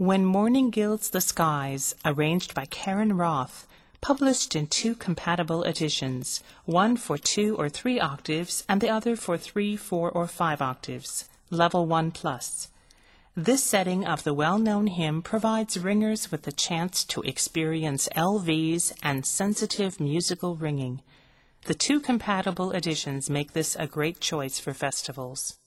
When Morning Gilds the Skies, arranged by Karen Roth, published in 2 compatible editions, one for 2 or 3 octaves and the other for 3, 4, or 5 octaves, level 1+. This setting of the well-known hymn provides ringers with the chance to experience LVs and sensitive musical ringing. The 2 compatible editions make this a great choice for festivals.